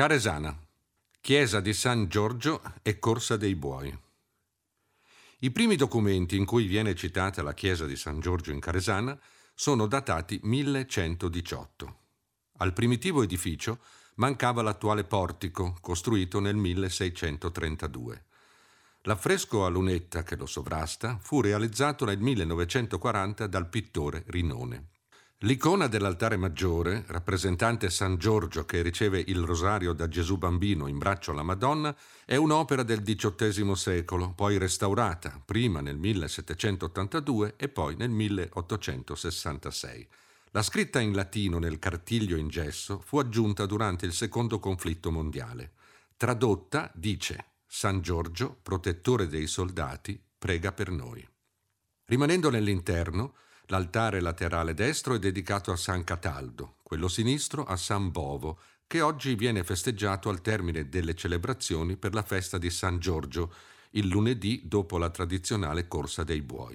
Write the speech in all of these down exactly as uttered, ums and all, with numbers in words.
Caresana, chiesa di San Giorgio e corsa dei buoi. I primi documenti in cui viene citata la chiesa di San Giorgio in Caresana sono datati millecentodiciotto. Al primitivo edificio mancava l'attuale portico, costruito nel milleseicentotrentadue. L'affresco a lunetta che lo sovrasta fu realizzato nel millenovecentoquaranta dal pittore Rinone. L'icona dell'altare maggiore, rappresentante San Giorgio che riceve il rosario da Gesù bambino in braccio alla Madonna, è un'opera del diciottesimo secolo, poi restaurata, prima nel millesettecentottantadue e poi nel milleottocentosessantasei. La scritta in latino nel cartiglio in gesso fu aggiunta durante il secondo conflitto mondiale. Tradotta dice: San Giorgio, protettore dei soldati, prega per noi. Rimanendo nell'interno, l'altare laterale destro è dedicato a San Cataldo, quello sinistro a San Bovo, che oggi viene festeggiato al termine delle celebrazioni per la festa di San Giorgio, il lunedì dopo la tradizionale corsa dei buoi.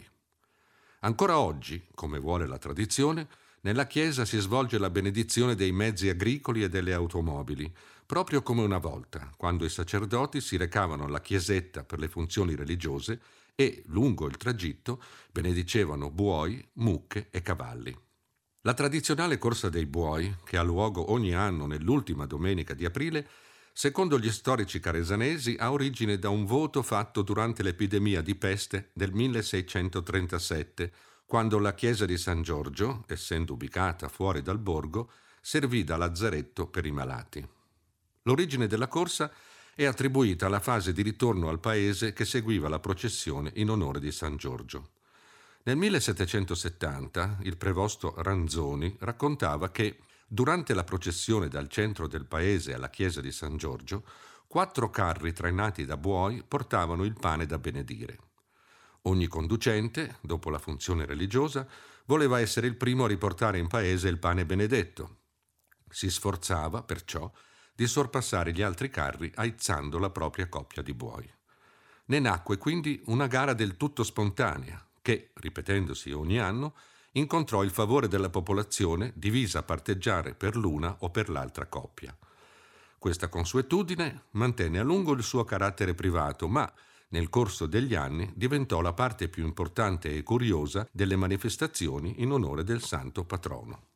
Ancora oggi, come vuole la tradizione, nella chiesa si svolge la benedizione dei mezzi agricoli e delle automobili, proprio come una volta, quando i sacerdoti si recavano alla chiesetta per le funzioni religiose e, lungo il tragitto, benedicevano buoi, mucche e cavalli. La tradizionale corsa dei buoi, che ha luogo ogni anno nell'ultima domenica di aprile, secondo gli storici caresanesi ha origine da un voto fatto durante l'epidemia di peste del milleseicentotrentasette, quando la chiesa di San Giorgio, essendo ubicata fuori dal borgo, servì da lazzaretto per i malati. L'origine della corsa è attribuita alla fase di ritorno al paese che seguiva la processione in onore di San Giorgio. Nel millesettecentosettanta il prevosto Ranzoni raccontava che durante la processione dal centro del paese alla chiesa di San Giorgio, quattro carri trainati da buoi portavano il pane da benedire. Ogni conducente, dopo la funzione religiosa, voleva essere il primo a riportare in paese il pane benedetto. Si sforzava, perciò, di sorpassare gli altri carri aizzando la propria coppia di buoi. Ne nacque quindi una gara del tutto spontanea che, ripetendosi ogni anno, incontrò il favore della popolazione divisa a parteggiare per l'una o per l'altra coppia. Questa consuetudine mantenne a lungo il suo carattere privato, ma nel corso degli anni diventò la parte più importante e curiosa delle manifestazioni in onore del santo patrono.